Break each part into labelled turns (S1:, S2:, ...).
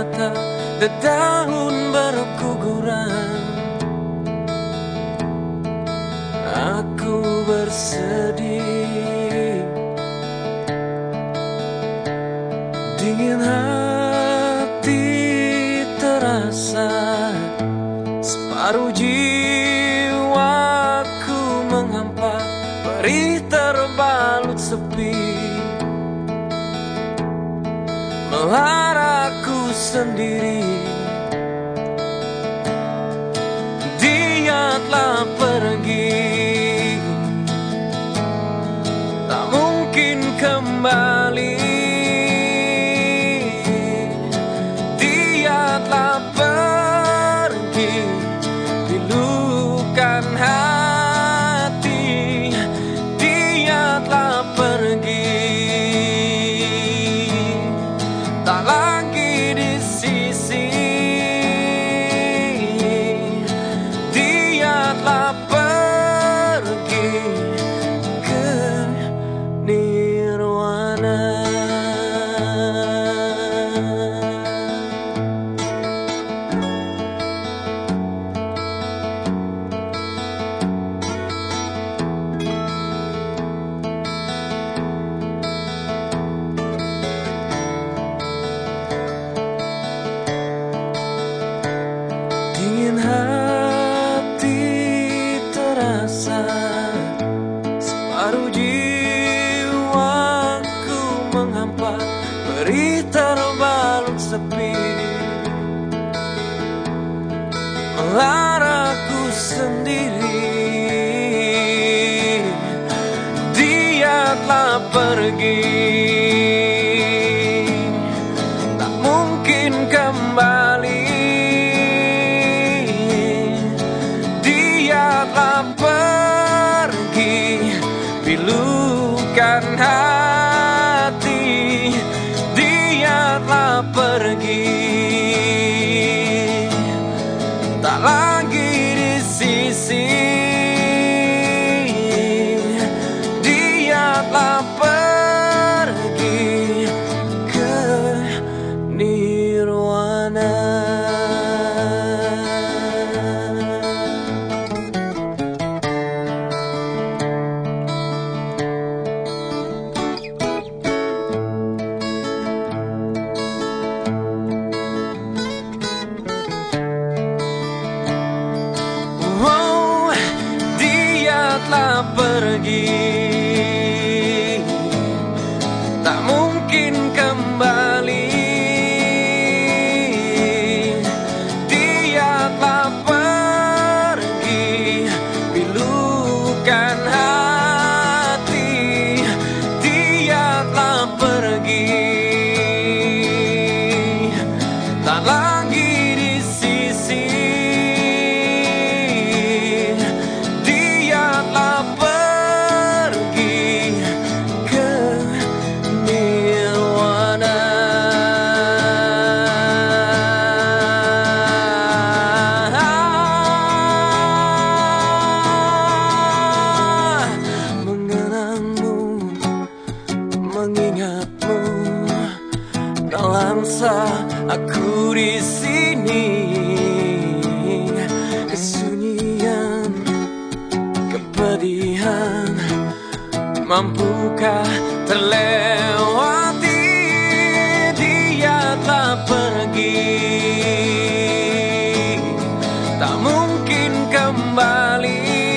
S1: mata, dedaun berguguran. Aku bersedih, dingin hati terasa, separuh jiwaku menghampa, perih terbalut sepi, melaraku sendiri. Dia telah pergi, tak mungkin kembali. Dia telah pergi, pilukan hati. Dia telah pergi, tak lagi di sisi. Dia telah pergi ke nirwana. Dingin hati terasa, separuh jiwaku menghampa, perih terbalut sepi, melaraku sendiri. Dia telah pergi, tak mungkin kembali. Telah pergi, pilukan hati. Dia telah pergi, tak lagi di sisi. Dia telah pergi ke nirwana. Telah pergi, tak mungkin kembali. Dia telah pergi, pilukan hati. Dia telah pergi, tak lagi di sisi. Mengingatmu, dalam aku di sini. Kesunyian, kepedihan, mampukah terlewati? Dia telah pergi, tak mungkin kembali.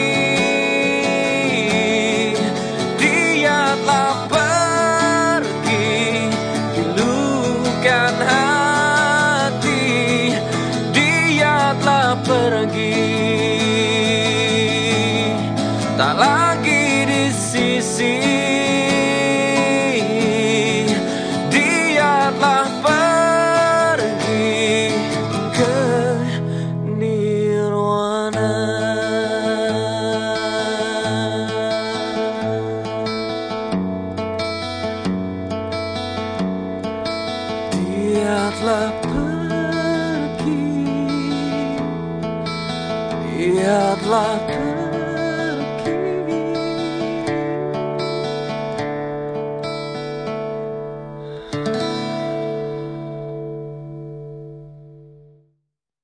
S1: Dia telah pergi, pilukan hati. Dia telah pergi, tak lagi di sisi. Dia telah pergi ke nirwana. Dia telah pergi, dia telah pergi.